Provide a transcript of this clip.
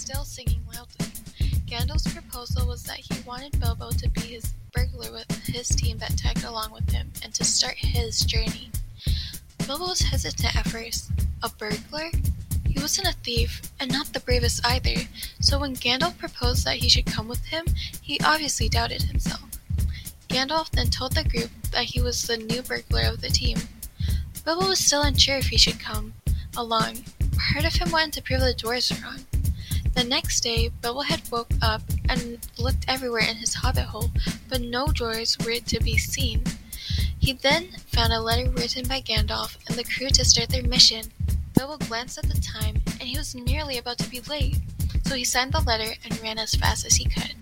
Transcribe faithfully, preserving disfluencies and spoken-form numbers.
still singing loudly. Gandalf's proposal was that he wanted Bilbo to be his burglar with his team that tagged along with him, and to start his journey. Bilbo was hesitant at first. A burglar? He wasn't a thief, and not the bravest either, so when Gandalf proposed that he should come with him, he obviously doubted himself. Gandalf then told the group that he was the new burglar of the team. Bilbo was still unsure if he should come along. Part of him wanted to prove the dwarves wrong. The next day, Bilbo had woke up and looked everywhere in his hobbit hole, but no dwarves were to be seen. He then found a letter written by Gandalf and the crew to start their mission. Bilbo glanced at the time, and he was nearly about to be late, so he signed the letter and ran as fast as he could.